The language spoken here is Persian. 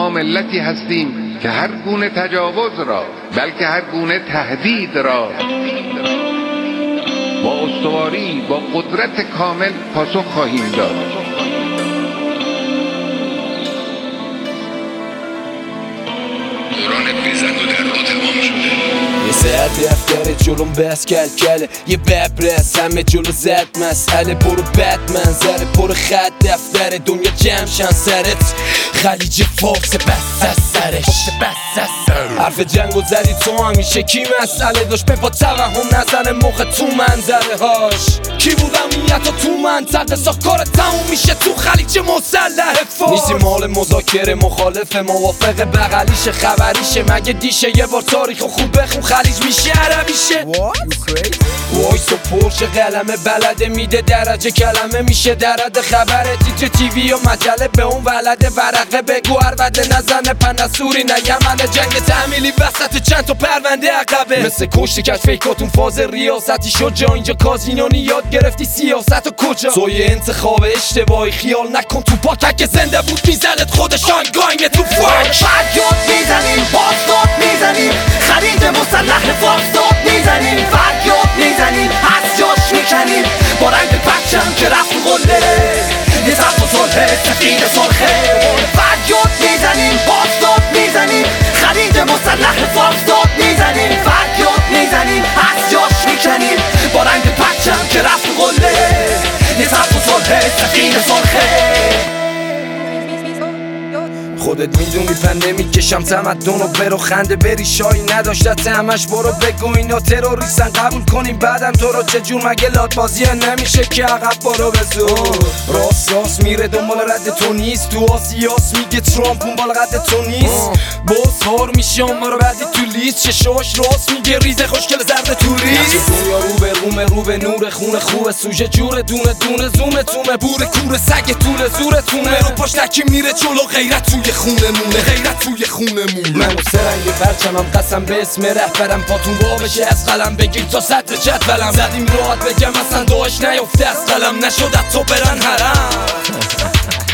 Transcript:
ما ملتی هستیم که هر گونه تجاوز را بلکه هر گونه تهدید را با استواری با قدرت کامل پاسخ خواهیم داد. دوران بیزن و درد تمام شده. یه ساعت دفتر جلوم بس کلکله، یه ببرس همه جلو زد مسئله. برو بتمن زره پر خط دفتر دنیا جمشن سرت. خلیج فارس بس از سرش حرف جنگ و زدی تو همیشه کی مسئله داشت به با توهم نزنه موقع تو منظره هاش. کی بود امنیت و تو منطقه ساخت کار تموم میشه تو خلیج مسلح فارس. نیستی مال مذاکره مخالف موافق بغلیشه خبریشه مگه دیشه. یه بار تاریخ خوب بخون خلیج میشه عربیشه. وایس و پرش قلمه بلده میده درجه کلمه میشه درد خبره. تیتر تیوی و مجله به اون ولده ورقه بگو عربده نزنه پنسوری نه یمنه. جنگ تعمیلی وسط چند تا پرونده عقبه مثل کشتی کش فیکاتون فاز ریاستی شد جا. اینجا کازینونی یاد گرفتی سیاست و کجا. توی انتخاب اشتباهی خیال نکن تو پاکت که زنده بود میزنت خودش آنگاینگ تو فاک. فریاد میزنیم بازداد میزنیم خرید مسلح فارساد میزنیم. فریاد میزنیم از جاش میکنیم با رنگ پرچم که رفت قله. یه زرد و صلح سفید سرخه. فریاد میزنیم بازداد میزنیم خرید مسلح فارساد میزنیم. فریاد میزنیم از جاش میکنیم با رنگ پرچم که رفت قله. یه زرد و صلح سفید سرخه. خودت میدونی پنده میکشم تمدن و برو خنده بری شایی نداشتت همش برو بگو اینا تروریستن قبول کنیم بعدم تو رو چجور مگه لات بازیه نمیشه که عقب برو به زور. راست میره دنبال رد تو نیست تو آسیاس میگه ترامپ اون بالا قد تو نیست. باز هار میشه ما رو بعدی تو لیست چشاش راست میگه ریزه خوشگل زرد توریست. دنیا رو به نور خونه خوبه سوژه جوره دونه زومه تومه بور کوره سگ طول زورتونه رو پاش تکی میره جلو غیرت توی خونمونه غیرت توی خونمونه. من و سرنگ پرچمم قسم به اسم رهبرم پاتون با بشه از قلم بگیر تا صدر جدولم. زدیم راحت بگم اصلا داعش نیفته از قلم نشد تا برن حرم.